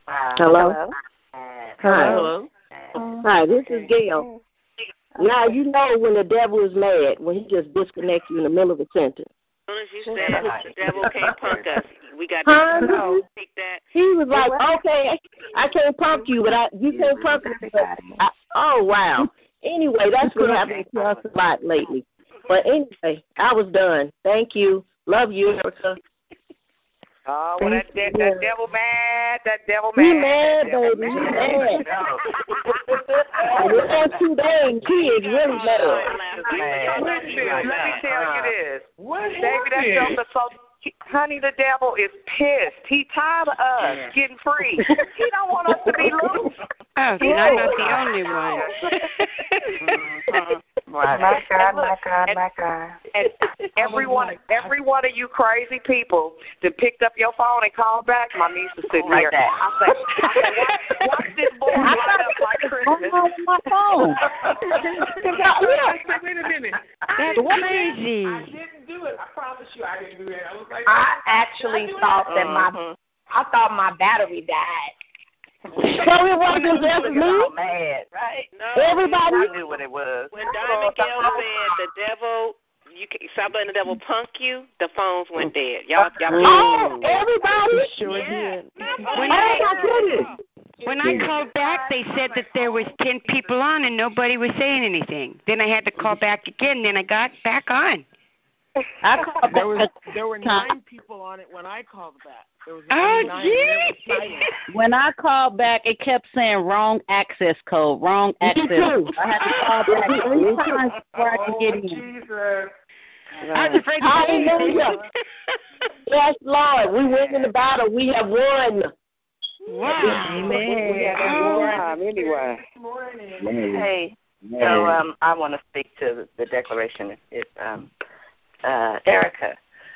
Hello? Hi. Hello. Hi, this is Gail. Now, you know when the devil is mad, when he just disconnects you in the middle of a sentence. As soon as you said the devil can't punk us, we got to take that. He was like, okay, I can't punk you, but you can't punk me. Oh, wow. Anyway, that's been happening to us a lot lately. But anyway, I was done. Thank you. Love you, Erica. Oh, well, that devil mad. That devil He mad. mad, baby. He mad. Within 2 days, he is really mad. Let me tell you this. Baby, that joker, so, honey, the devil is pissed. He tired of us getting free. He don't want us to be loose. Oh, so I'm not the only one. My God. And every one of you crazy people that picked up your phone and called back, my niece is sitting here. I say, watch this boy light up like Christmas. My phone. Wait a minute. That's crazy. I didn't do it. I promise you I didn't do that. I was like, I actually thought that my battery died. So it wasn't just me? Mad, right? No, Everybody I knew what it was. When Diamond Gail said the devil, you can stop letting the devil punk you, the phones went dead. Y'all everybody? Sure did. When I called back, they said that there was 10 people on and nobody was saying anything. Then I had to call back again. Then I got back on. There were 9 people on it when I called back. There was gee! When I called back, it kept saying wrong access code, wrong access. I had to call back 3 times before I could get in. Jesus. I was afraid to say anything. Yes, Lord, we win in the battle. We have won. Wow. Amen. Anyway. Hey, so I want to speak to the declaration. It's Erica.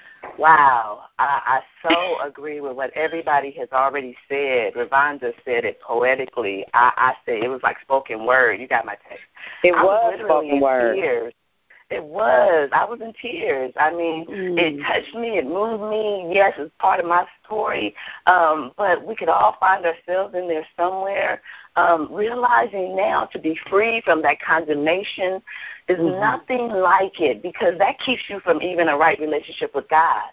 Wow, I so agree with what everybody has already said. Ravonda said it poetically. I said it was like spoken word. You got my text. It was spoken word. Tears. It was. I was in tears. I mean, it touched me. It moved me. Yes, it's part of my story. But we could all find ourselves in there somewhere. Realizing now to be free from that condemnation is nothing like it, because that keeps you from even a right relationship with God.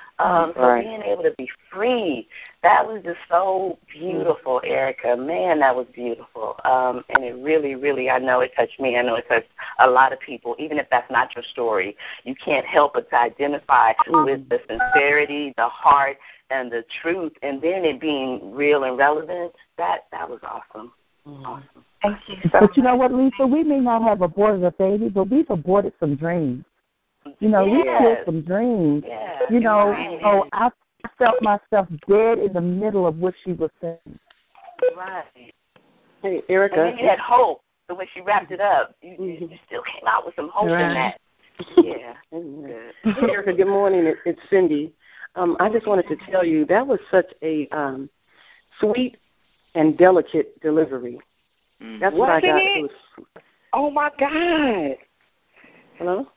So being able to be free, that was just so beautiful, Erica. Man, that was beautiful. And it really, really, I know it touched me. I know it touched a lot of people. Even if that's not your story, you can't help but to identify with the sincerity, the heart, and the truth, and then it being real and relevant. That was awesome. Awesome. Thank you so But much. you know what, Lisa? We may not have aborted a baby, but we've aborted some dreams. You know, we killed some dreams. Yeah. You know, I felt myself dead in the middle of what she was saying. Right. Hey, Erica. And then you had hope. So when she wrapped it up, you still came out with some hope in that. Yeah. Hey, Erica, good morning. It's Cindy. I just wanted to tell you that was such a sweet and delicate delivery. That's what I got. It was, oh, my God. hello?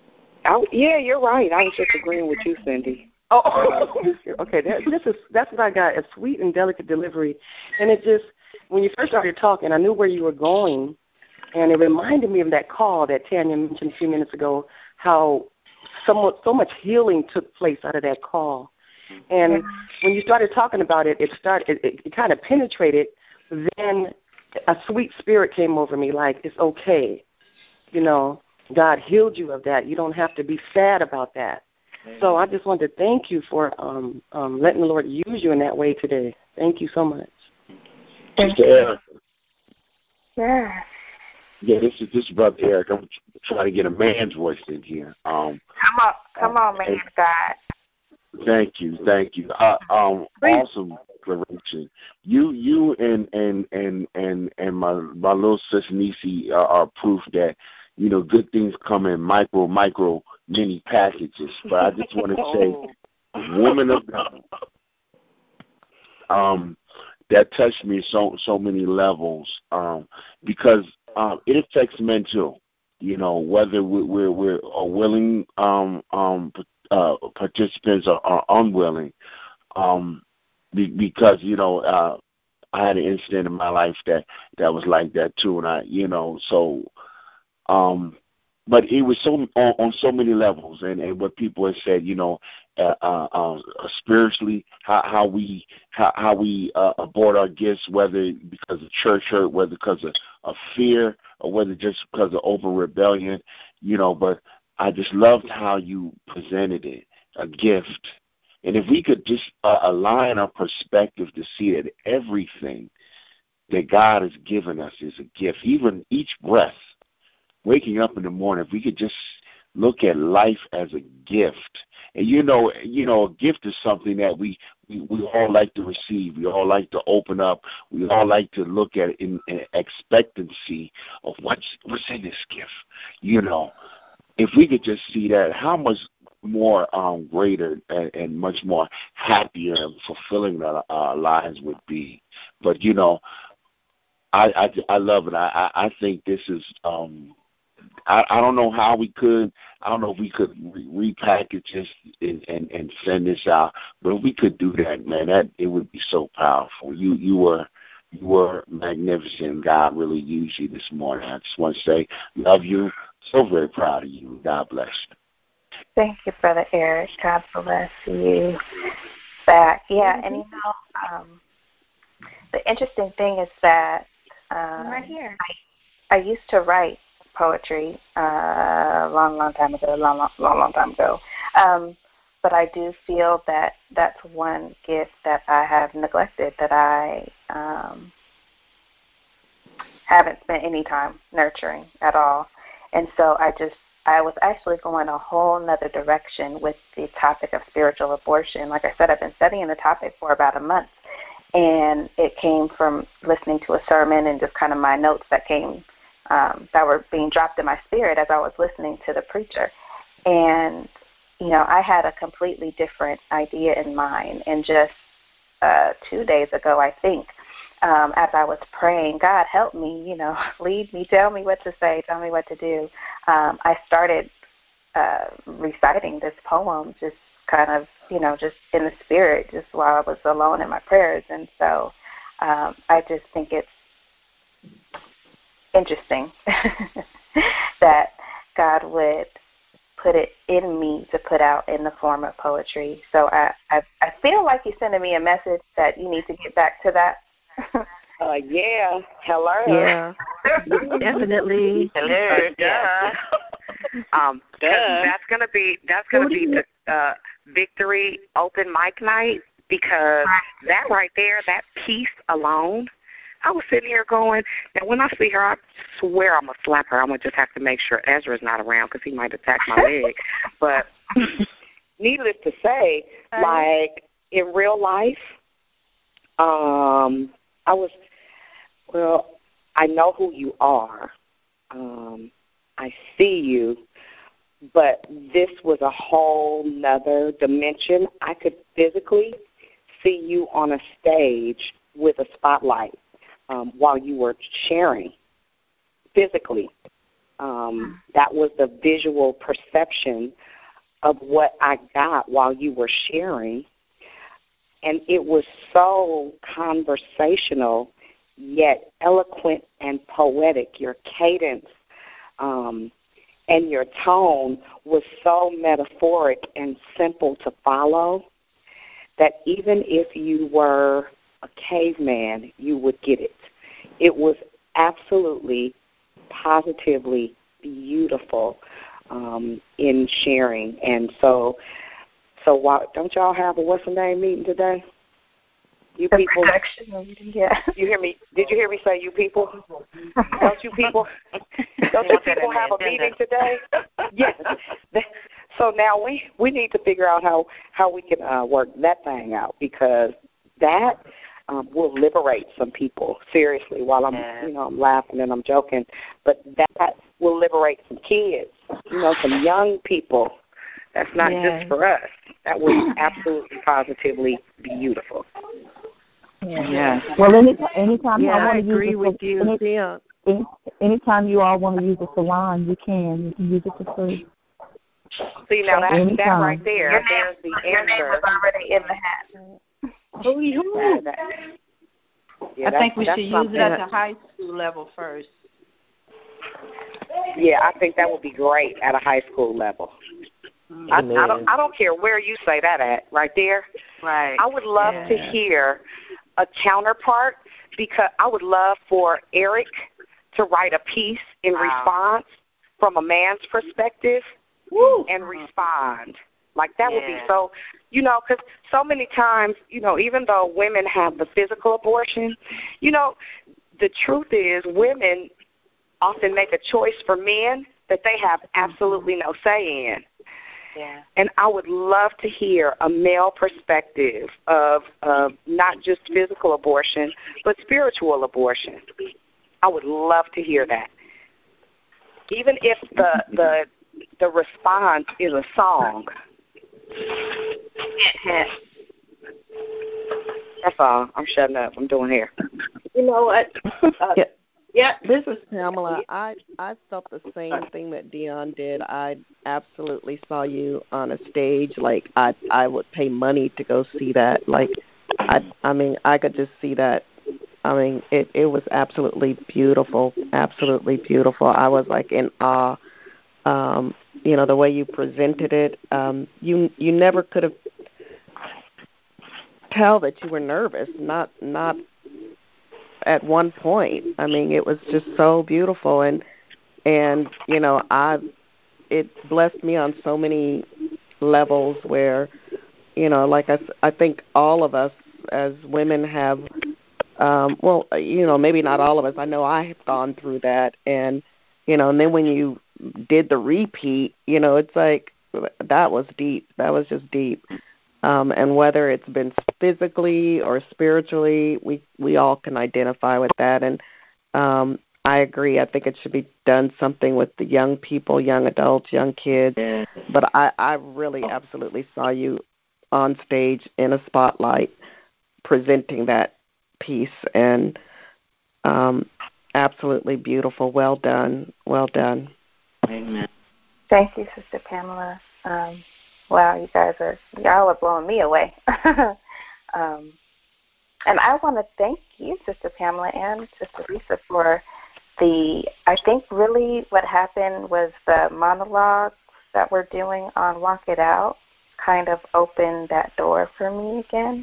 Yeah, you're right. I was just agreeing with you, Cindy. Oh, okay. That's what I got, a sweet and delicate delivery. And it just, when you first started talking, I knew where you were going, and it reminded me of that call that Tanya mentioned a few minutes ago, how so much healing took place out of that call. And when you started talking about it, it kind of penetrated. Then a sweet spirit came over me, like, it's okay. You know, God healed you of that. You don't have to be sad about that. So I just wanted to thank you for letting the Lord use you in that way today. Thank you so much. Sister Erica. Yeah. Yeah, this is Brother Eric. I'm trying to get a man's voice in here. Come on, man, God. Thank you. Awesome declaration. You and my little sister Nisi are proof that, you know, good things come in micro mini packages. But I just want to say, woman of God, that touched me so many levels, because it affects men too. You know, whether we're willing participants or unwilling, because, you know, I had an incident in my life that was like that too, and but it was so on so many levels, and what people have said, spiritually, how we abort our gifts, whether because of church hurt, whether because of fear, or whether just because of over rebellion, But I just loved how you presented it, a gift, and if we could just align our perspective to see that everything that God has given us is a gift, even each breath. Waking up in the morning, if we could just look at life as a gift, and a gift is something that we all like to receive. We all like to open up. We all like to look at it in expectancy of what's in this gift. If we could just see that, how much more greater and much more happier and fulfilling our lives would be. But I love it. I think this is. I don't know how we could. I don't know if we could repackage this and send this out. But if we could do that, man, it would be so powerful. You were magnificent. God really used you this morning. I just want to say, love you. So very proud of you. God bless. Thank you, Brother Eric. God bless you back. Yeah, and the interesting thing is that right here. I used to write poetry long time ago. But I do feel that that's one gift that I have neglected, that I haven't spent any time nurturing at all. And so I was actually going a whole nother direction with the topic of spiritual abortion. Like I said, I've been studying the topic for about a month, and it came from listening to a sermon and just kind of my notes that came that were being dropped in my spirit as I was listening to the preacher. And, I had a completely different idea in mind. And just 2 days ago, I think, as I was praying, God, help me, lead me, tell me what to say, tell me what to do. I started reciting this poem just kind of, just in the spirit, just while I was alone in my prayers. And so I just think it's interesting that God would put it in me to put out in the form of poetry. So I feel like He's sending me a message that you need to get back to that. Yeah. Hello. Yeah. Definitely. Hello. Yeah. That's gonna be the Victory Open Mic Night, because that right there, that piece alone, I was sitting here going, now when I see her, I swear I'm going to slap her. I'm going to just have to make sure Ezra's not around because he might attack my leg. But needless to say, like in real life, I know who you are. I see you. But this was a whole nother dimension. I could physically see you on a stage with a spotlight while you were sharing physically. That was the visual perception of what I got while you were sharing. And it was so conversational, yet eloquent and poetic. Your cadence and your tone was so metaphoric and simple to follow that even if you were a caveman, you would get it. It was absolutely, positively beautiful in sharing. And so why, don't y'all have a what's the name meeting today? You people, yeah. You hear me? Did you hear me say you people? Don't you people have a meeting today? Yes. So now we need to figure out how we can work that thing out, because that will liberate some people. Seriously, while I'm laughing and I'm joking, but that will liberate some kids, some young people. That's not just for us. That was absolutely positively beautiful. Yeah. Well, anytime you all want to agree with you. Anytime you all want to use a salon, you can use it for free. See, now that right there, there's the answer. Your name was already in the hat. Yeah, I think we should use it at that the high school level first. Yeah, I think that would be great at a high school level. I don't care where you say that at, right there. Right. I would love to hear a counterpart, because I would love for Eric to write a piece in response from a man's perspective and respond. Like, that would be so, because so many times, even though women have the physical abortion, the truth is women often make a choice for men that they have absolutely no say in. Yeah. And I would love to hear a male perspective of not just physical abortion, but spiritual abortion. I would love to hear that. Even if the response is a song. That's all. I'm shutting up. I'm doing hair. You know what? Yeah, this is Pamela. I felt the same thing that Dion did. I absolutely saw you on a stage. Like, I would pay money to go see that. Like, I mean, I could just see that. I mean, it was absolutely beautiful, absolutely beautiful. I was like in awe. The way you presented it, you never could have tell that you were nervous. Not at one point. I mean, it was just so beautiful, and it blessed me on so many levels where, like I think all of us as women have, maybe not all of us. I know I have gone through that, and and then when you did the repeat, it's like that was deep. That was just deep. And whether it's been physically or spiritually, we all can identify with that. And I agree. I think it should be done something with the young people, young adults, young kids. But I really absolutely saw you on stage in a spotlight presenting that piece, and absolutely beautiful. Well done. Well done. Amen. Thank you, Sister Pamela. Wow, y'all are blowing me away. And I want to thank you, Sister Pamela and Sister Lisa, for I think really what happened was the monologues that we're doing on Walk It Out kind of opened that door for me again.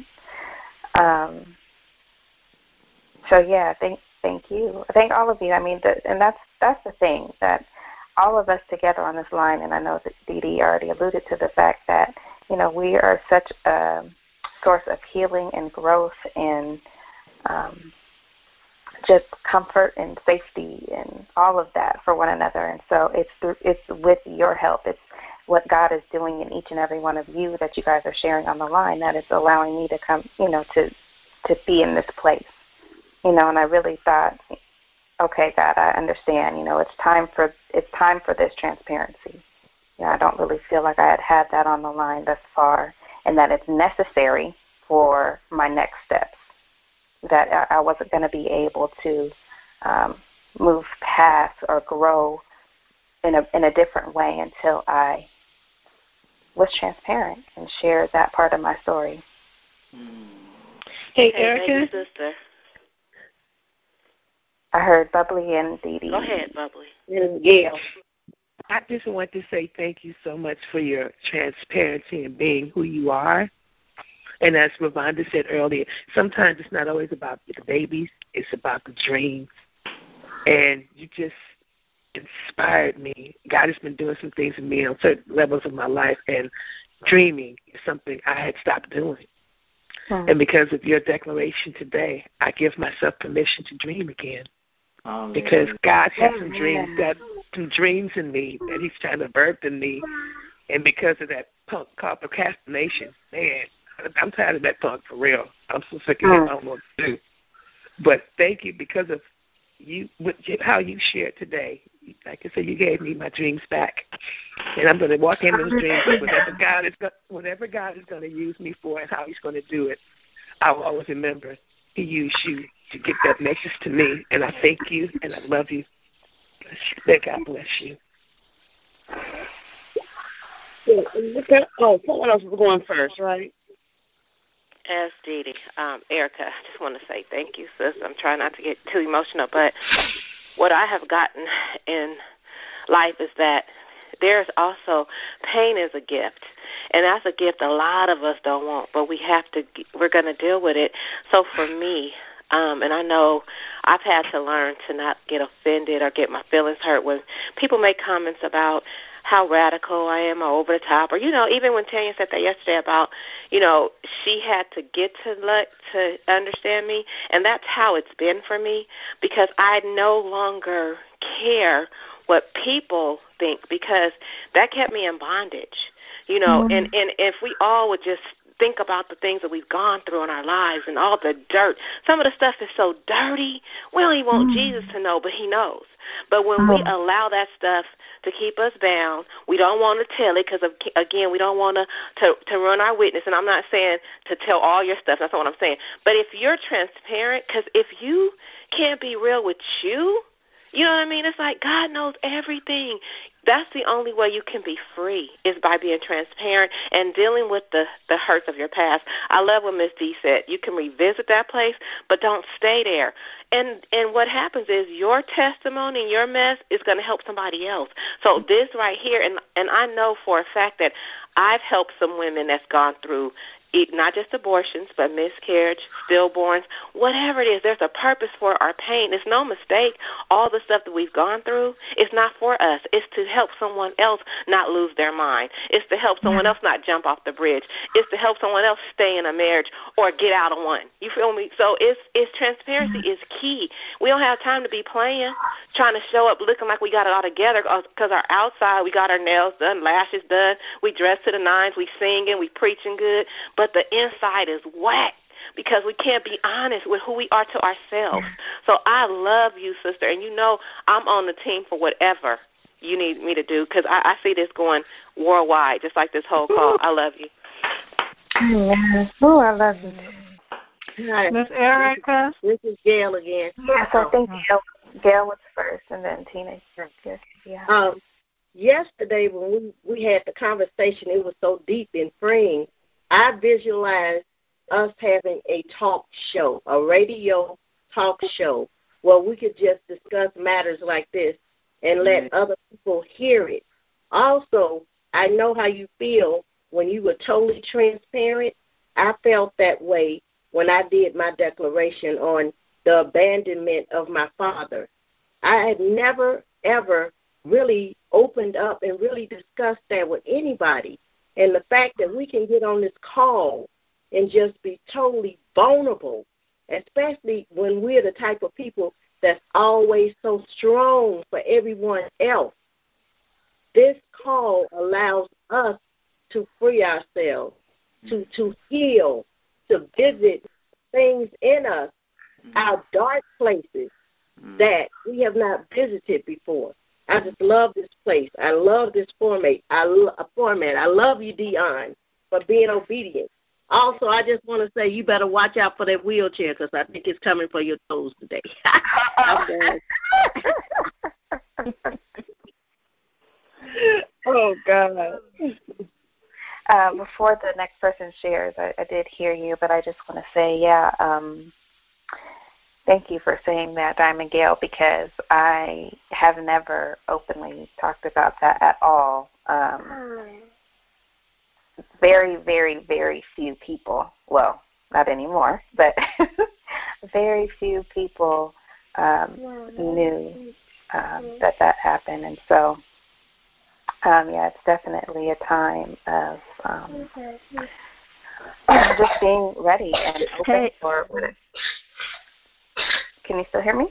So yeah, thank you. Thank all of you. I mean, and that's the thing, that all of us together on this line, and I know that Dee Dee already alluded to the fact that, we are such a source of healing and growth and just comfort and safety and all of that for one another. And so it's with your help. It's what God is doing in each and every one of you that you guys are sharing on the line that is allowing me to come, to be in this place. And I really thought, okay, God, I understand. It's time for this transparency. I don't really feel like I had that on the line thus far, and that it's necessary for my next steps. That I wasn't going to be able to move past or grow in a different way until I was transparent and shared that part of my story. Hey, Erica. Sister. I heard Bubbly and Dee Dee. Go ahead, Bubbly. Yeah. I just want to say thank you so much for your transparency and being who you are. And as Ravonda said earlier, sometimes it's not always about the babies. It's about the dreams. And you just inspired me. God has been doing some things in me on certain levels of my life, and dreaming is something I had stopped doing. And because of your declaration today, I give myself permission to dream again. Because God has some dreams in me that He's trying to birth in me, and because of that punk called procrastination, man, I'm tired of that punk for real. I'm so sick of it. I don't know what to do. But thank you, because of you, how you shared today. Like I said, you gave me my dreams back, and I'm going to walk in those dreams. Whatever God is going to use me for, and how He's going to do it, I will always remember He used you to get that message to me, and I thank you, and I love you. May God bless you. Someone else was going first, right? As Dee Dee, Erica, I just want to say thank you, sis. I'm trying not to get too emotional, but what I have gotten in life is that there's also pain is a gift, and that's a gift a lot of us don't want, but we're going to deal with it. So for me, and I know I've had to learn to not get offended or get my feelings hurt when people make comments about how radical I am or over the top, or, even when Tanya said that yesterday about, she had to get to understand me, and that's how it's been for me, because I no longer care what people think, because that kept me in bondage, and if we all would just think about the things that we've gone through in our lives and all the dirt. Some of the stuff is so dirty, we don't even want Jesus to know, but he knows. But when we allow that stuff to keep us bound, we don't want to tell it because, again, we don't want to run our witness. And I'm not saying to tell all your stuff. That's not what I'm saying. But if you're transparent, because if you can't be real with you, you know what I mean? It's like God knows everything. That's the only way you can be free is by being transparent and dealing with the hurts of your past. I love what Miss D said. You can revisit that place, but don't stay there. And what happens is your testimony and your mess is going to help somebody else. So this right here, and I know for a fact that I've helped some women that's gone through not just abortions, but miscarriage, stillborns, whatever it is, there's a purpose for our pain. It's no mistake. All the stuff that we've gone through, it's not for us. It's to help someone else not lose their mind. It's to help someone else not jump off the bridge. It's to help someone else stay in a marriage or get out of one. You feel me? So it's transparency is key. We don't have time to be playing, trying to show up looking like we got it all together because our outside, we got our nails done, lashes done, we dress to the nines, we singing, we preaching good, but the inside is whack because we can't be honest with who we are to ourselves. So I love you, sister, and I'm on the team for whatever you need me to do because I see this going worldwide, just like this whole call. I love you. Oh, I love you. Hi. Miss Erica. This is Gail again. Yeah, so I think Gail was first, and then Tina. Yeah. Yesterday when we had the conversation, it was so deep and freeing. I visualized us having a talk show, a radio talk show, where we could just discuss matters like this and let other people hear it. Also, I know how you feel when you were totally transparent. I felt that way when I did my declaration on the abandonment of my father. I had never, ever really opened up and really discussed that with anybody. And the fact that we can get on this call and just be totally vulnerable, especially when we're the type of people that's always so strong for everyone else. This call allows us to free ourselves, to heal, to visit things in us, our dark places that we have not visited before. I just love this place. I love this format. I love you, Dion, for being obedient. Also, I just want to say you better watch out for that wheelchair because I think it's coming for your toes today. Oh, God. Before the next person shares, I did hear you, but I just want to say, thank you for saying that, Diamond Gail, because I have never openly talked about that at all. Very, very, very few people, well, not anymore, but very few people knew that happened. And so, it's definitely a time of just being ready and open for it. Can you still hear me?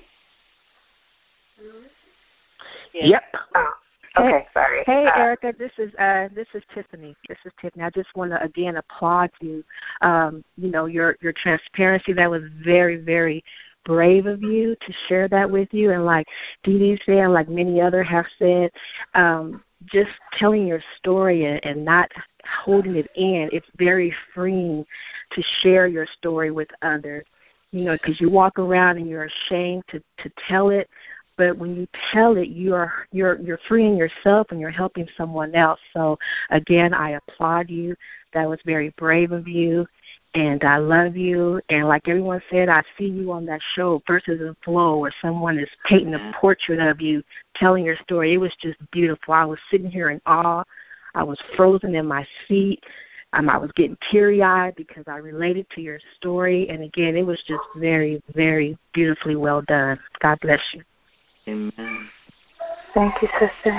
Yep. Oh, okay, sorry. Hey, Erica, this is Tiffany. I just want to again applaud you. Your transparency. That was very, very brave of you to share that with you. And like Dee Dee said, and like many others have said, just telling your story and not holding it in. It's very freeing to share your story with others. Because you walk around and you're ashamed to tell it, but when you tell it, you're freeing yourself and you're helping someone else. So again, I applaud you. That was very brave of you, and I love you. And like everyone said, I see you on that show, Verses and Flow, where someone is painting a portrait of you, telling your story. It was just beautiful. I was sitting here in awe. I was frozen in my seat. I was getting teary-eyed because I related to your story. And again, it was just very, very beautifully well done. God bless you. Amen. Thank you, sister.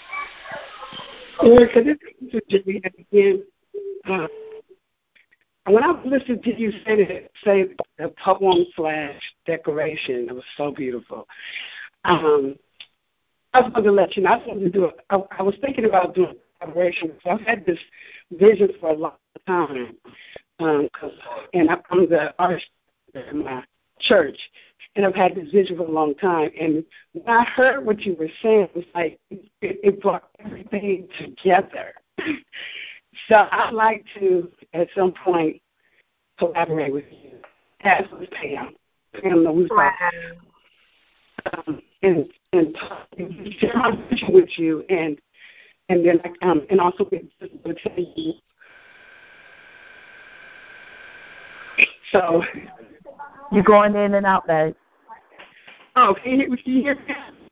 Erica, this is Jimmy again. When I listened to you say the poem/declaration, it was so beautiful. I was going to let you know. I was going to do it. I was thinking about doing a collaboration. So I've had this vision for a long time. I'm the artist in my church, and I've had this vision for a long time. And when I heard what you were saying, it was like it brought everything together. So I'd like to, at some point, collaborate with you, as with Pam. Pam knows and share my vision with you, and then and also with you. So you're going in and out, babe. Oh, can you hear me?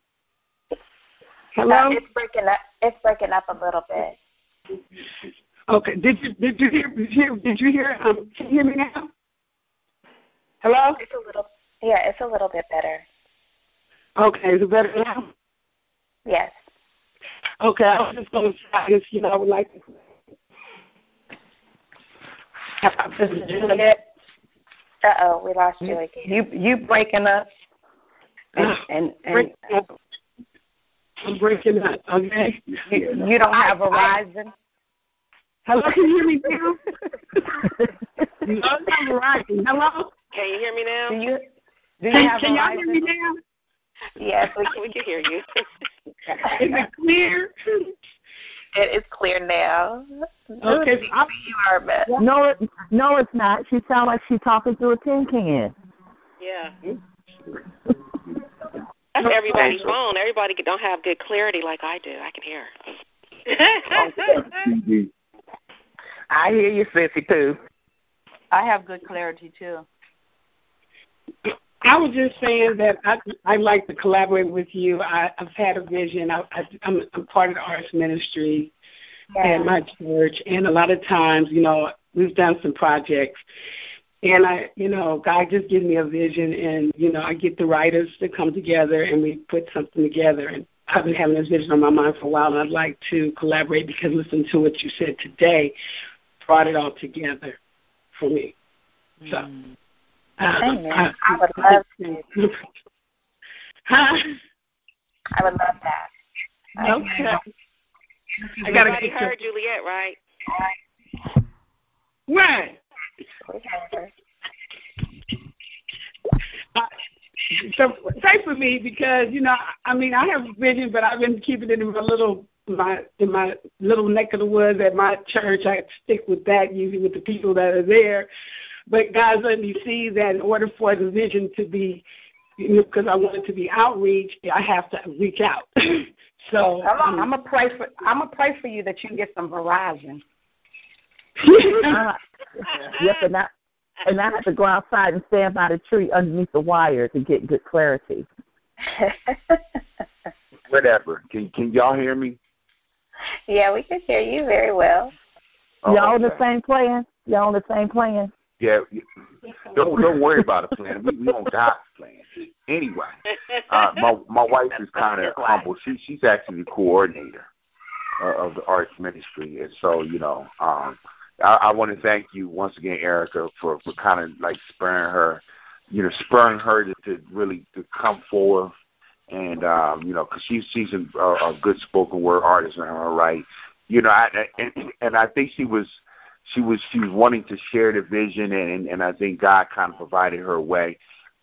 Hello? It's breaking up a little bit. Okay. Did you hear? Can you hear me now? Hello? It's a little bit better. Okay, is it better now? Yes. Okay, I was just going to say, I would like to. Uh-oh, we lost you again. You breaking up. And I'm breaking up, okay? You don't have Verizon? Hello, can you hear me now? You don't have Verizon. Hello? Can you hear me now? Do you have Can y'all Verizon? hear me now? Yes, we can hear you. Is it clear? It is clear now. Okay, you are, Beth. No, it's not. She sounds like she's talking through a tin can. Yeah. That's everybody's phone. Everybody don't have good clarity like I do. I can hear. I hear you, Sissy, too. I have good clarity, too. I was just saying that I'd like to collaborate with you. I've had a vision. I'm part of the arts ministry at my church, and a lot of times, we've done some projects, and God just gives me a vision, and I get the writers to come together, and we put something together. And I've been having this vision on my mind for a while, and I'd like to collaborate because listening to what you said today brought it all together for me. So. Amen. I would love to. Huh? I would love that. Okay. Everybody heard Juliet, right? What? We heard her. So pray for me because I have a vision, but I've been keeping it in my little neck of the woods at my church. I stick with that usually with the people that are there. But God's let me see that in order for the vision to be, because I want it to be outreach, I have to reach out. So I'm gonna pray for you that you get some Verizon. Yes, and I have to go outside and stand by the tree underneath the wire to get good clarity. Whatever. Can y'all hear me? Yeah, we can hear you very well. Y'all on the same plan? Y'all on the same plan? Yeah. Don't worry about a plan. We on God's plan. Anyway, my wife is kind of humble. She's actually the coordinator of the arts ministry, and so I want to thank you once again, Erica, for kind of like spurring her to really to come forward, and because she's a good spoken word artist in her own right, and I think she was wanting to share the vision, and I think God kind of provided her a way.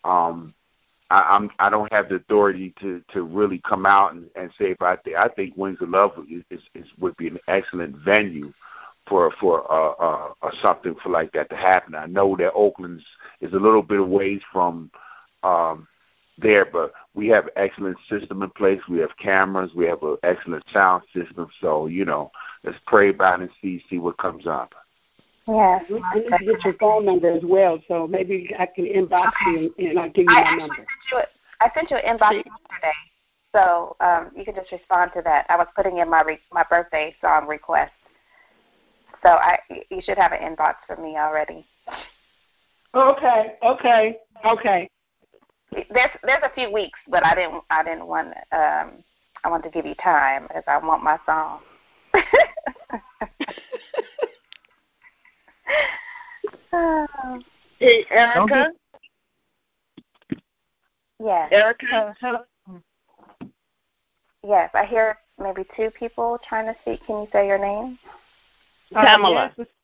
I don't have the authority to really come out and say, but I think Wings of Love would be an excellent venue for something for like that to happen. I know that Oakland is a little bit away from there, but we have an excellent system in place. We have cameras. We have an excellent sound system. So, let's pray about it and see what comes up. Yes. I need to get your phone number as well, so maybe I can inbox you and I'll give you my number. I sent you an inbox yesterday, so you can just respond to that. I was putting in my birthday song request, so you should have an inbox from me already. Okay. There's a few weeks, but I didn't want I want to give you time because I want my song. Hey, Erica. Yes. Erica. Yes, I hear maybe two people trying to speak. Can you say your name? Pamela. Yes.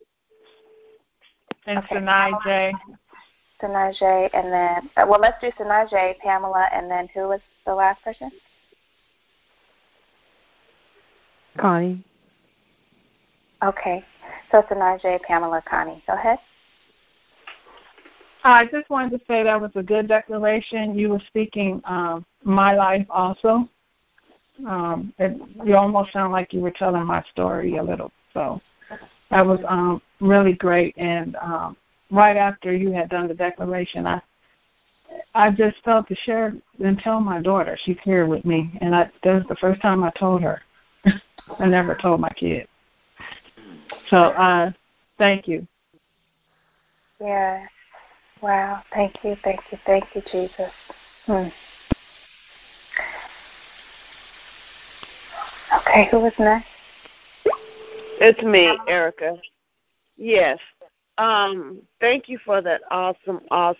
And Sanai J. Sanai J. And then, let's do Sanai J, Pamela, and then who was the last person? Connie. Okay. So Sanai J, Pamela, Connie. Go ahead. I just wanted to say that was a good declaration. You were speaking my life also. You almost sound like you were telling my story a little. So that was really great. And right after you had done the declaration, I just felt to share and tell my daughter. She's here with me. And that was the first time I told her. I never told my kids. So thank you. Yeah. Wow. Thank you, Jesus. Okay, who was next? It's me, Erica. Yes. Thank you for that awesome.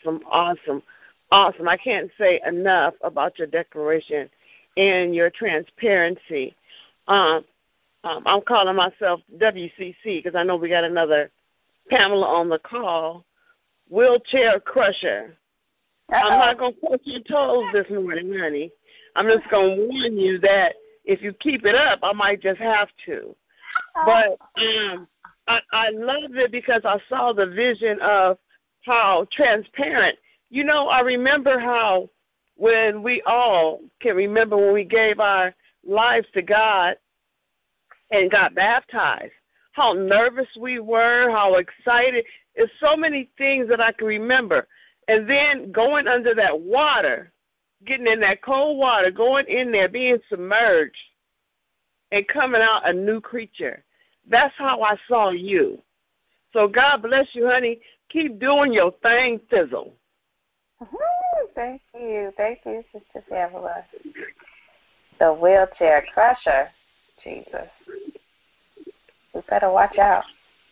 I can't say enough about your declaration and your transparency. I'm calling myself WCC because I know we got another Pamela on the call. Wheelchair crusher. I'm not going to push your toes this morning, honey. I'm just going to warn you that if you keep it up, I might just have to. But I love it because I saw the vision of how transparent. I remember how when we all can remember when we gave our lives to God and got baptized, how nervous we were, how excited. There's so many things that I can remember. And then going under that water, getting in that cold water, going in there, being submerged, and coming out a new creature. That's how I saw you. So God bless you, honey. Keep doing your thing, Thizzle. Thank you, Sister Pamela. The wheelchair crusher. Jesus. We better watch out.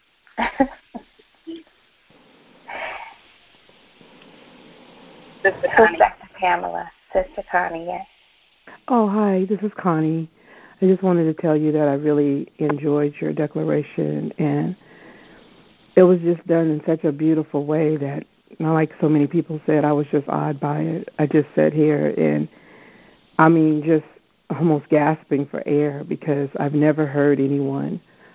Sister Connie. Pamela. Sister Connie, yes. Oh, hi, this is Connie. I just wanted to tell you that I really enjoyed your declaration, and it was just done in such a beautiful way that, like so many people said, I was just awed by it. I just sat here and, just almost gasping for air because I've never heard anyone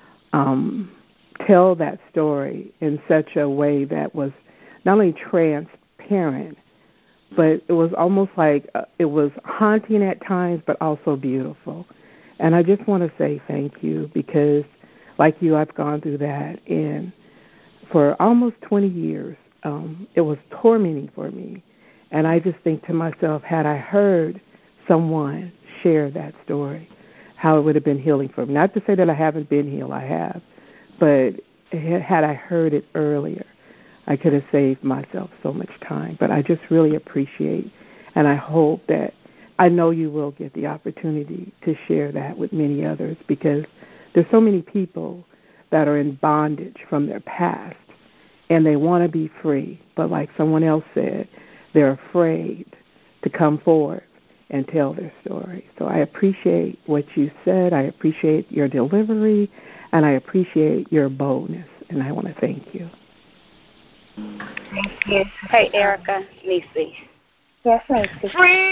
tell that story in such a way that was not only transparent, but it was almost like it was haunting at times, but also beautiful. And I just want to say thank you because, like you, I've gone through that. And for almost 20 years, it was tormenting for me. And I just think to myself, had I heard someone share that story, how it would have been healing for me. Not to say that I haven't been healed, I have. But had I heard it earlier, I could have saved myself so much time. But I just really appreciate, and I hope that I know you will get the opportunity to share that with many others because there's so many people that are in bondage from their past and they want to be free. But like someone else said, they're afraid to come forward and tell their story. So I appreciate what you said. I appreciate your delivery, and I appreciate your boldness. And I want to thank you. Thank you. Hey, Erica. Nisi. Yes, Nisi.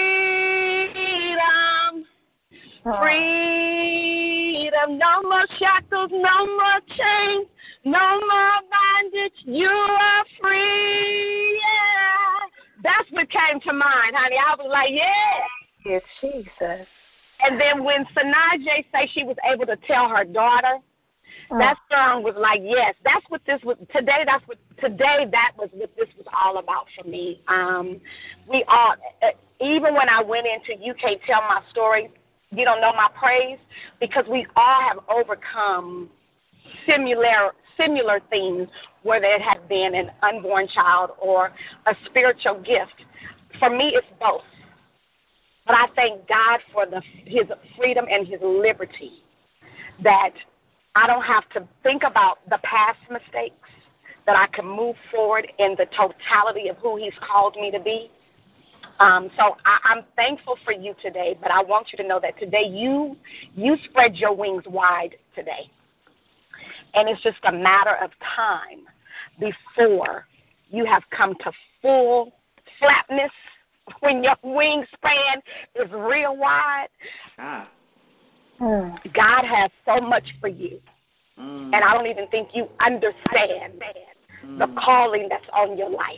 Freedom. Freedom. No more shackles, no more chains, no more bondage. You are free. Yeah. That's what came to mind, honey. I was like, yeah. Yes, Jesus. And then when Sanaa say she was able to tell her daughter, that song was like, yes, that's what this was today. That was what this was all about for me. We all, even when I went into You Can't Tell My Story, You Don't Know My Praise, because we all have overcome similar things, whether it had been an unborn child or a spiritual gift. For me, it's both. But I thank God for his freedom and his liberty, that I don't have to think about the past mistakes, that I can move forward in the totality of who he's called me to be. So I'm thankful for you today, but I want you to know that today you spread your wings wide today. And it's just a matter of time before you have come to full flatness, when your wingspan is real wide. God has so much for you. And I don't even think you understand the calling that's on your life.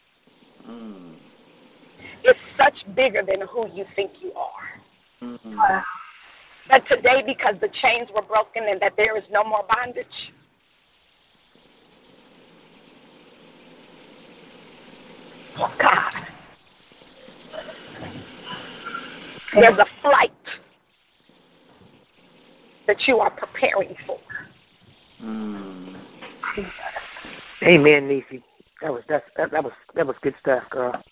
It's such bigger than who you think you are. Wow. But today, because the chains were broken and that there is no more bondage, God, there's a flight that you are preparing for. Amen, Niecy. That was good stuff, girl.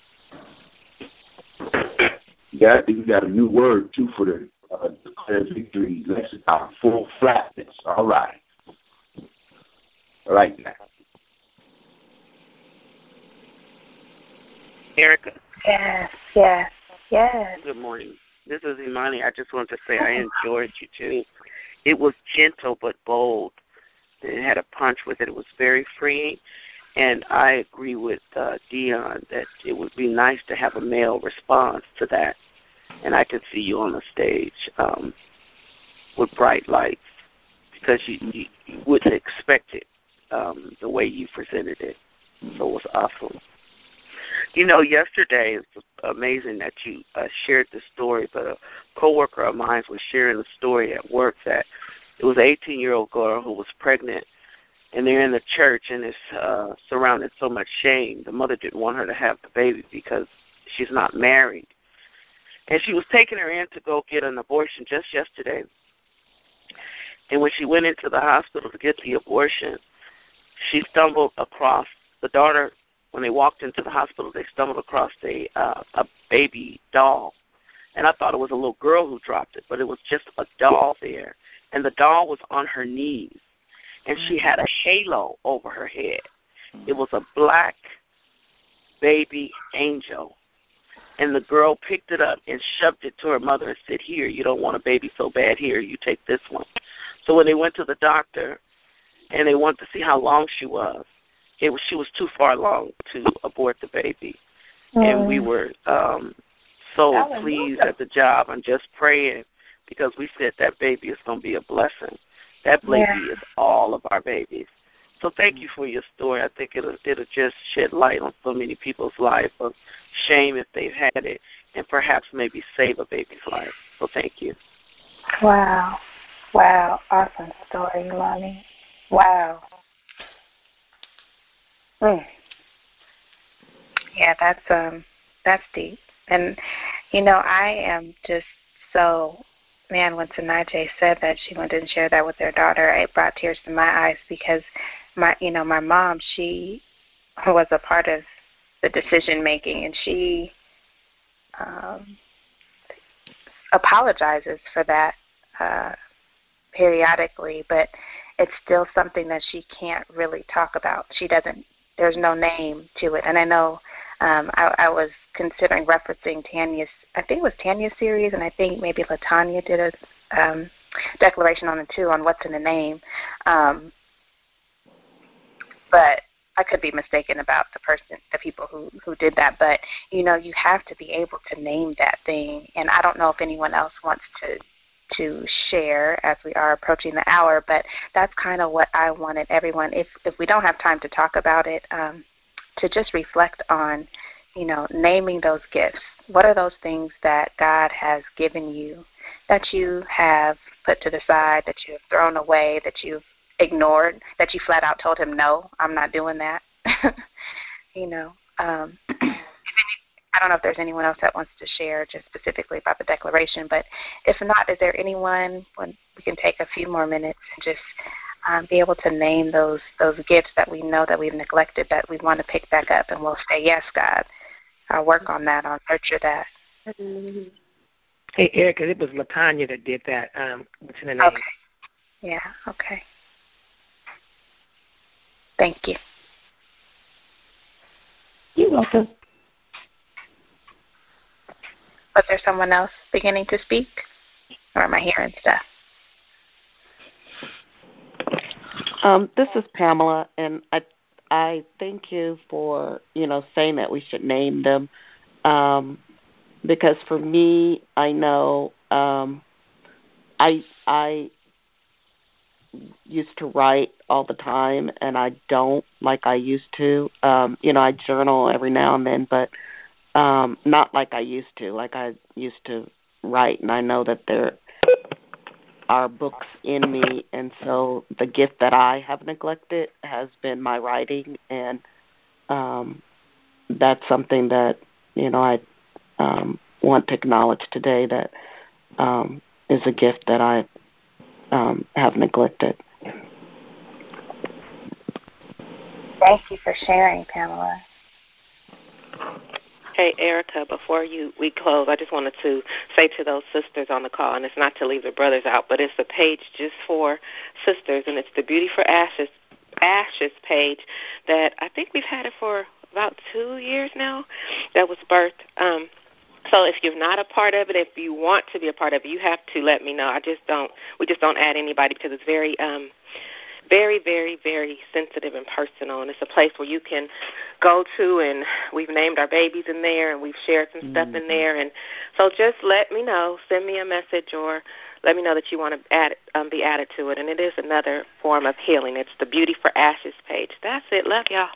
Yeah, I think we got a new word too for the declare victory lexicon. Full flatness. All right. I like that. Erica. Yes. Good morning. This is Imani. I just wanted to say I enjoyed you too. It was gentle but bold. It had a punch with it. It was very freeing. And I agree with Dion that it would be nice to have a male response to that. And I could see you on the stage with bright lights, because you wouldn't expect it the way you presented it. So it was awesome. You know, yesterday, it was amazing that you shared the story, but a coworker of mine was sharing the story at work that it was an 18-year-old girl who was pregnant, and they're in the church, and it's surrounded so much shame. The mother didn't want her to have the baby because she's not married. And she was taking her in to go get an abortion just yesterday. And when she went into the hospital to get the abortion, she stumbled across the daughter. When they walked into the hospital, they stumbled across a baby doll. And I thought it was a little girl who dropped it, but it was just a doll there. And the doll was on her knees, and she had a halo over her head. It was a black baby angel. And the girl picked it up and shoved it to her mother and said, here, you don't want a baby so bad, here, you take this one. So when they went to the doctor and they wanted to see how long she was she was too far along to abort the baby. And we were so pleased at the job and just praying, because we said that baby is going to be a blessing. That baby is all of our babies. So thank you for your story. I think it'll just shed light on so many people's life of shame if they've had it, and perhaps maybe save a baby's life. So thank you. Wow. Awesome story, Lonnie. Wow. Yeah, that's deep. And, you know, I am just so, man, when Sanaa said that she wanted to share that with her daughter, it brought tears to my eyes, because my mom, she was a part of the decision making, and she apologizes for that periodically, but it's still something that she can't really talk about. There's no name to it. And I know I was considering referencing Tanya's, I think it was Tanya's series, and I think maybe LaTanya did a declaration on it too, on what's in the name. But I could be mistaken about the people who did that. But, you know, you have to be able to name that thing. And I don't know if anyone else wants to share as we are approaching the hour, but that's kind of what I wanted everyone, if we don't have time to talk about it, to just reflect on, naming those gifts. What are those things that God has given you that you have put to the side, that you have thrown away, that you've ignored, that you flat out told him, no, I'm not doing that? I don't know if there's anyone else that wants to share just specifically about the declaration, but if not, is there anyone, when we can take a few more minutes and just be able to name those gifts that we know that we've neglected, that we want to pick back up, and we'll say, yes, God, I'll work on that, I'll nurture that. Hey, Erica, it was LaTanya that did that. What's in the name? Okay. Yeah, okay. Thank you. You're welcome. Was there someone else beginning to speak? Or am I hearing stuff? This is Pamela, and I thank you for, saying that we should name them. Because for me, I know I used to write all the time, and I don't like I used to. I journal every now and then, but not like I used to. Like I used to write, and I know that there are books in me, and so the gift that I have neglected has been my writing, and that's something that, I want to acknowledge today, that is a gift that I have neglected. Thank you for sharing, Pamela. Hey, Erica, before we close, I just wanted to say to those sisters on the call, and it's not to leave the brothers out, but it's a page just for sisters, and it's the Beauty for Ashes page that I think we've had it for about 2 years now, that was birthed. So if you're not a part of it, if you want to be a part of it, you have to let me know. We just don't add anybody because it's very, very, very, very sensitive and personal, and it's a place where you can go to, and we've named our babies in there, and we've shared some stuff in there, and so just let me know, send me a message, or let me know that you want to be added to it, and it is another form of healing. It's the Beauty for Ashes page. That's it. Love y'all.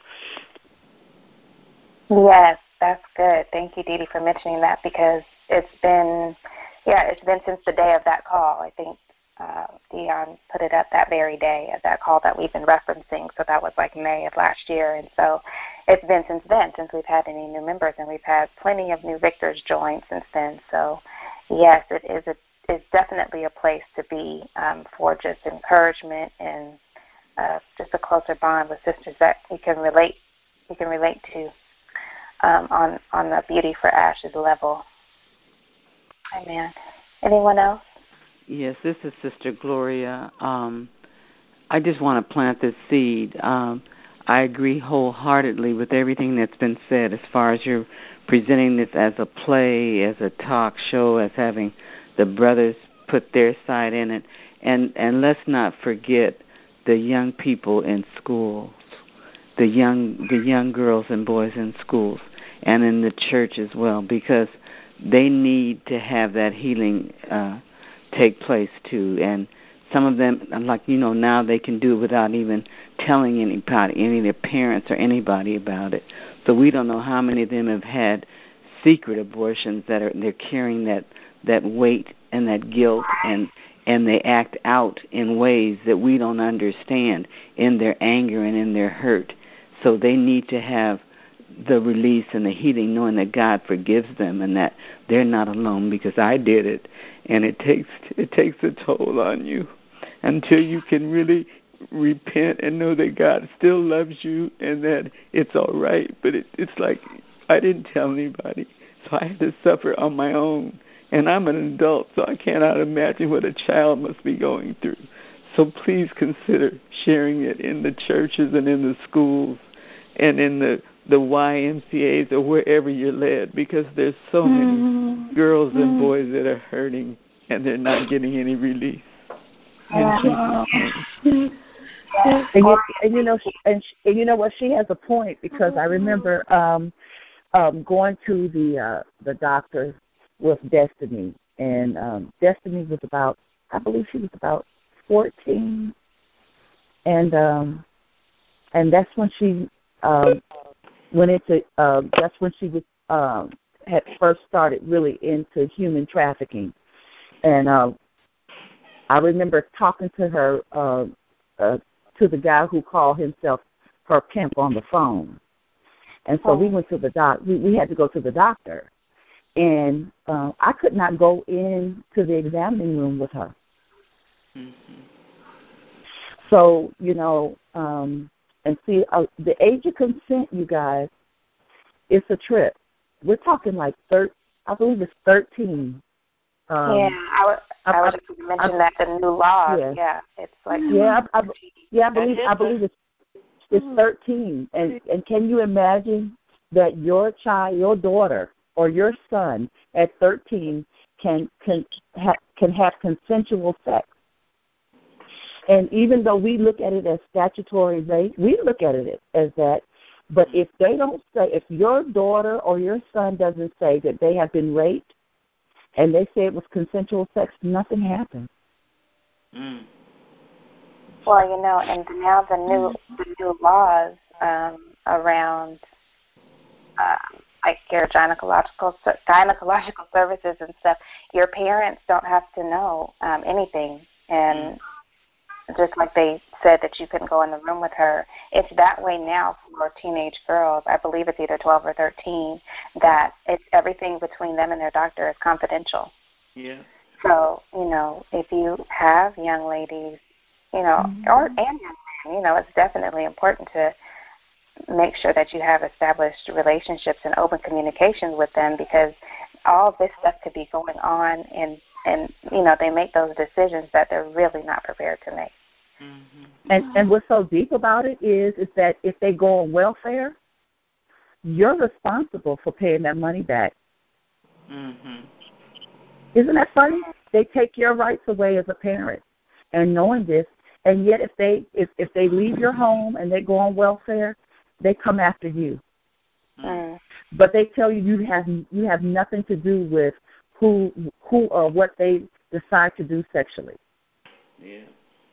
Yes, that's good. Thank you, Dee Dee, for mentioning that, because it's been since the day of that call. I think Dion put it up that very day of that call that we've been referencing. So that was like May of last year. And so it's been since then, since we've had any new members, and we've had plenty of new victors join since then. So, yes, it's definitely a place to be for just encouragement and just a closer bond with sisters that we can relate to on the Beauty for Ashes level. Amen. Anyone else? Yes, this is Sister Gloria. I just want to plant this seed. I agree wholeheartedly with everything that's been said as far as you're presenting this as a play, as a talk show, as having the brothers put their side in it. And let's not forget the young people in schools, the young girls and boys in schools and in the church as well, because they need to have that healing take place too. And some of them, like, now they can do it without even telling anybody, any of their parents or anybody about it. So we don't know how many of them have had secret abortions they're carrying that weight and that guilt, and they act out in ways that we don't understand in their anger and in their hurt. So they need to have the release and the healing, knowing that God forgives them and that they're not alone, because I did it, and it takes a toll on you until you can really repent and know that God still loves you and that it's all right. But it's like I didn't tell anybody, so I had to suffer on my own, and I'm an adult, so I cannot imagine what a child must be going through. So please consider sharing it in the churches and in the schools and in the YMCAs or wherever you're led, because there's so many girls and boys that are hurting and they're not getting any relief. And you know what? She has a point, because I remember going to the doctor with Destiny, and Destiny was about, I believe she was about 14, and that's when she went into that's when she was had first started really into human trafficking. And I remember talking to her, to the guy who called himself her pimp on the phone. And so we went to the we had to go to the doctor. And I could not go into the examining room with her. Mm-hmm. So, and see, the age of consent, you guys, it's a trip. We're talking like I believe it's 13. I would mention that the new law. Yeah, it's like I believe it's 13. And can you imagine that your child, your daughter, or your son at 13 can have consensual sex? And even though we look at it as statutory rape, we look at it as that. But if they don't say, if your daughter or your son doesn't say that they have been raped, and they say it was consensual sex, nothing happened. Mm. Well, and now the new laws around like your gynecological services and stuff, your parents don't have to know anything. And just like they said that you couldn't go in the room with her, it's that way now for teenage girls. I believe it's either 12 or 13, that it's everything between them and their doctor is confidential. Yeah. So, if you have young ladies, and young men, it's definitely important to make sure that you have established relationships and open communications with them, because all this stuff could be going on and they make those decisions that they're really not prepared to make. Mm-hmm. And what's so deep about it is that if they go on welfare, you're responsible for paying that money back. Mm-hmm. Isn't that funny? They take your rights away as a parent, and knowing this, and yet if they leave your home and they go on welfare, they come after you. Mm. But they tell you you have nothing to do with who or what they decide to do sexually. Yeah.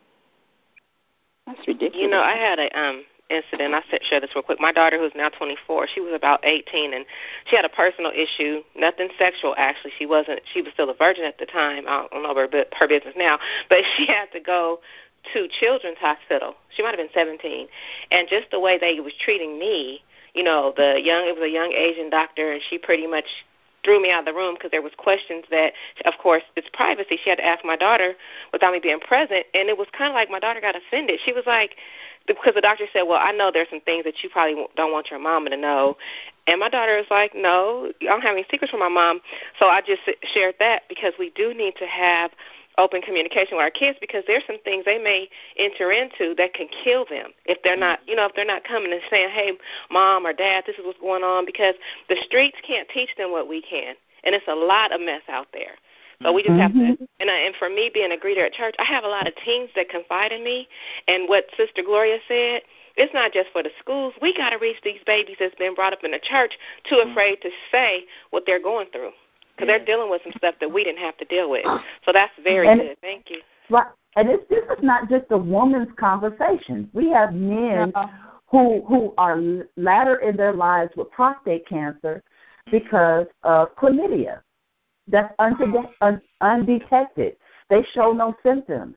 That's ridiculous. I had a incident. I share this real quick. My daughter, who's now 24, she was about 18, and she had a personal issue, nothing sexual, actually. She was still a virgin at the time. I don't know her business now, but she had to go to Children's Hospital. She might have been 17, and just the way they was treating me, it was a young Asian doctor, and she pretty much threw me out of the room because there was questions that, of course, it's privacy. She had to ask my daughter without me being present, and it was kind of like my daughter got offended. She was like, because the doctor said, well, I know there's some things that you probably don't want your mama to know. And my daughter was like, no, I don't have any secrets from my mom. So I just shared that because we do need to have open communication with our kids, because there's some things they may enter into that can kill them if they're not, if they're not coming and saying, hey, mom or dad, this is what's going on, because the streets can't teach them what we can, and it's a lot of mess out there. So we just have to, and for me being a greeter at church, I have a lot of teens that confide in me, and what Sister Gloria said, it's not just for the schools. We got to reach these babies that's been brought up in the church too afraid to say what they're going through, because they're dealing with some stuff that we didn't have to deal with. So that's very good. Thank you. Right. And this is not just a woman's conversation. We have men who are latter in their lives with prostate cancer because of chlamydia. That's undetected. They show no symptoms.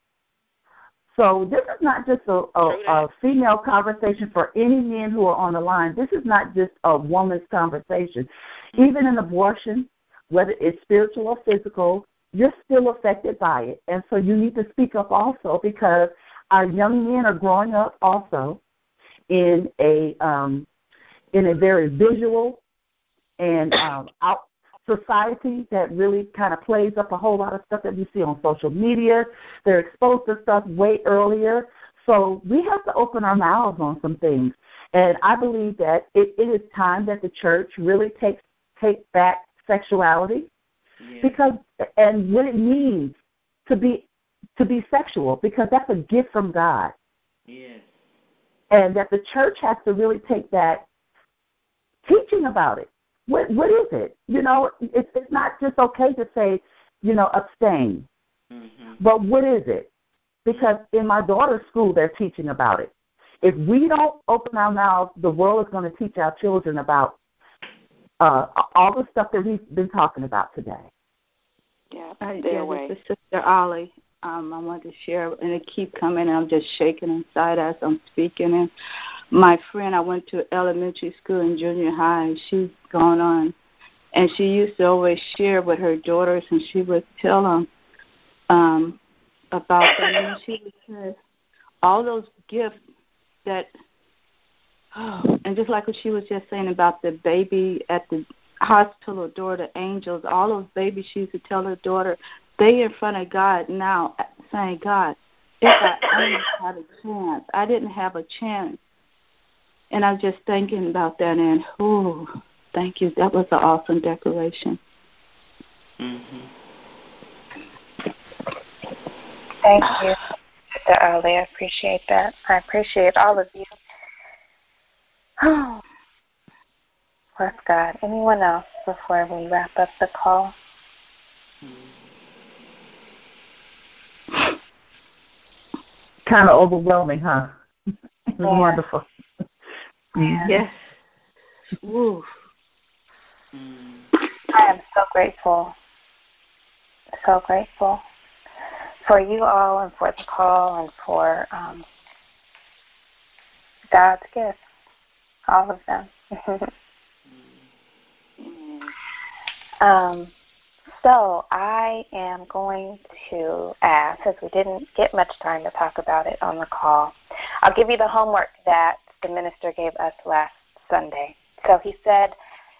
So this is not just a female conversation for any men who are on the line. This is not just a woman's conversation. Even in abortion, whether it's spiritual or physical, you're still affected by it. And so you need to speak up also, because our young men are growing up also in a very visual and out society that really kind of plays up a whole lot of stuff that we see on social media. They're exposed to stuff way earlier. So we have to open our mouths on some things. And I believe that it is time that the church really take back sexuality, because and what it means to be sexual, because that's a gift from God. Yes. And that the church has to really take that teaching about it. What is it? It's not just okay to say, abstain. Mm-hmm. But what is it? Because in my daughter's school, they're teaching about it. If we don't open our mouths, the world is going to teach our children about all the stuff that we've been talking about today. Yeah, this is Sister Ollie. I wanted to share, and it keep coming, and I'm just shaking inside as I'm speaking. And my friend, I went to elementary school and junior high, and she's gone on. And she used to always share with her daughters, and she would tell them about them. And she would say, all those gifts that, and just like what she was just saying about the baby at the hospital door, the angels, all those babies, she used to tell her daughter, they in front of God now saying, God, if I only had a chance. I didn't have a chance. And I'm just thinking about that, and, thank you. That was an awesome declaration. Mm-hmm. Thank you, Sister Ollie. I appreciate that. I appreciate all of you. Oh, bless God. Anyone else before we wrap up the call? Kind of overwhelming, huh? It was wonderful. Yes. Woo. I am so grateful for you all and for the call and for God's gifts, all of them. So I am going to ask, since we didn't get much time to talk about it on the call, I'll give you the homework that the minister gave us last Sunday. So he said,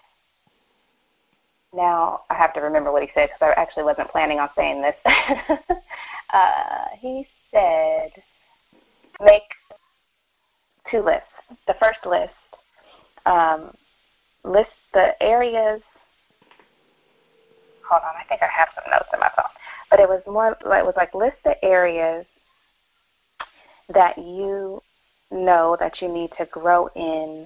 now I have to remember what he said because I actually wasn't planning on saying this. He said, make 2 lists. The first list, list the areas. Hold on, I think I have some notes in my phone. But it was like list the areas that you know that you need to grow in,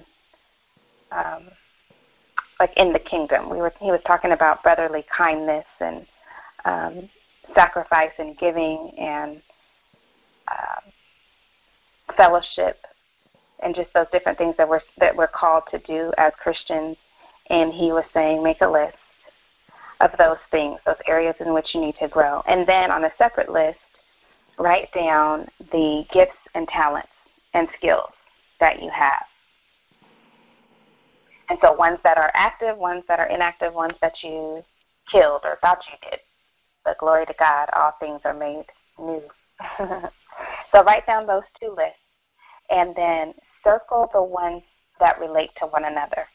like in the kingdom. He was talking about brotherly kindness and sacrifice and giving and fellowship and just those different things that we're called to do as Christians. And he was saying, make a list of those things, those areas in which you need to grow. And then on a separate list, write down the gifts and talents and skills that you have. And so ones that are active, ones that are inactive, ones that you killed or thought you did. But glory to God, all things are made new. So write down those 2 lists and then circle the ones that relate to one another.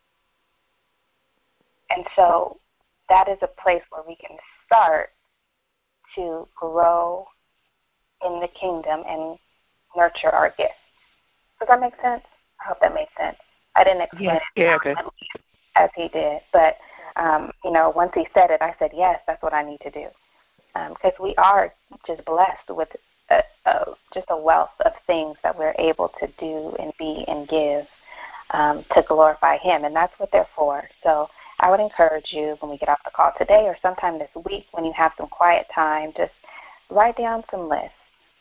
And so that is a place where we can start to grow in the kingdom and nurture our gifts. Does that make sense? I hope that makes sense. I didn't explain it as he did, but once he said it, I said, yes, that's what I need to do, because we are just blessed with just a wealth of things that we're able to do and be and give to glorify him, and that's what they're for. So I would encourage you when we get off the call today or sometime this week when you have some quiet time, just write down some lists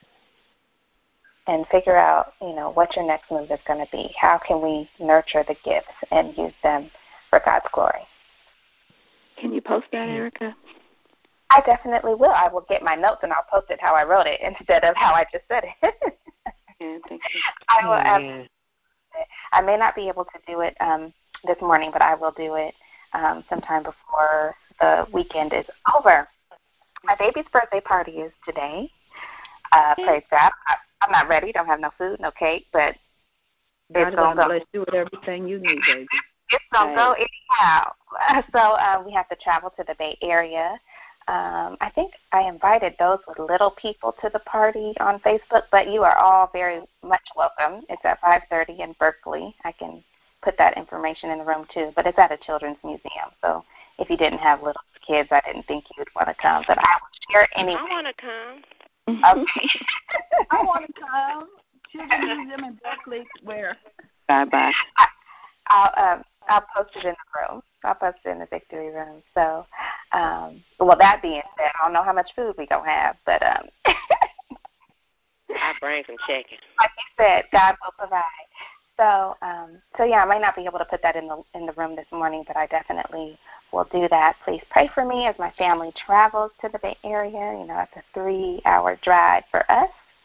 and figure out, what your next move is going to be. How can we nurture the gifts and use them for God's glory? Can you post that, Erica? I definitely will. I will get my notes and I'll post it how I wrote it instead of how I just said it. Yeah, thank you. I will. I may not be able to do it this morning, but I will do it sometime before the weekend is over. My baby's birthday party is today. Praise God. I'm not ready. Don't have no food, no cake, but it's going to go. Bless you with everything you need, baby. It's going to go anyhow. So we have to travel to the Bay Area. I think I invited those with little people to the party on Facebook, but you are all very much welcome. It's at 5:30 in Berkeley. I can put that information in the room, too, but it's at a children's museum. So if you didn't have little kids, I didn't think you would want to come, but I will share anyway. I want to come. Okay. I want to come. Children's Museum in Berkeley, where? Bye-bye. I'll post it in the room. I'll post it in the Victory Room. So, well, that being said, I don't know how much food we going to have, but I bring some chicken. Like you said, God will provide. So yeah, I might not be able to put that in the room this morning, but I definitely will do that. Please pray for me as my family travels to the Bay Area. You know, it's a 3-hour drive for us.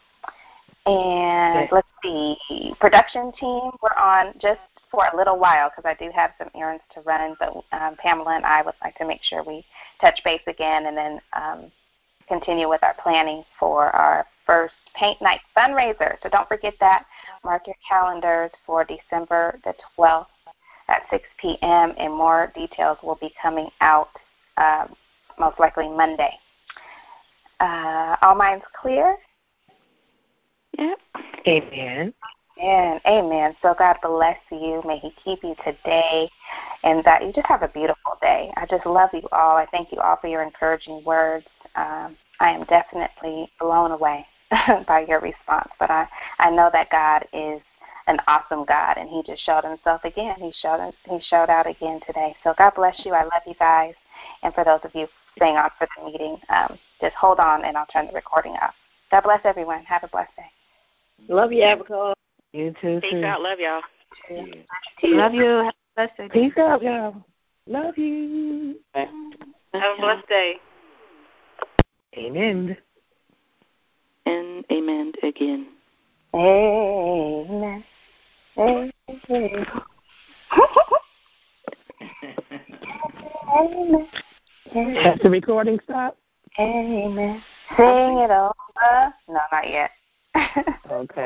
And let's see, production team, we're on just for a little while because I do have some errands to run, but Pamela and I would like to make sure we touch base again and then continue with our planning for our first Paint Night fundraiser. So don't forget that. Mark your calendars for December the 12th at 6 p.m. and more details will be coming out most likely Monday. All minds clear? Yep. Amen. And amen. So God bless you. May he keep you today and that you just have a beautiful day. I just love you all. I thank you all for your encouraging words. I am definitely blown away by your response. But I know that God is an awesome God, and he just showed himself again. He showed out again today. So God bless you. I love you guys. And for those of you staying on for the meeting, just hold on, and I'll turn the recording off. God bless everyone. Have a blessed day. Love you, Abigail. You too. Peace out. Love y'all. Love you. Have a blessed day. Peace out, y'all. Love you. Have a blessed day. Amen. And amen again. Amen. Amen. Amen. Has the recording stopped? Amen. Sing it over. No, not yet. Okay.